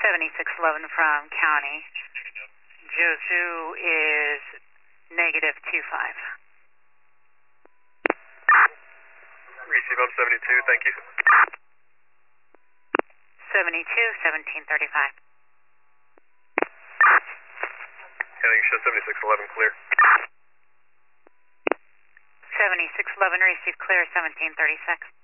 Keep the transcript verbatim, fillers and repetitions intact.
seventy-six eleven from County. Josu is negative two five. Receive up seventy-two, thank you. seventy-two, seventeen thirty-five. Heading show seventy-six eleven clear. seventy-six eleven, receive clear, seventeen thirty-six.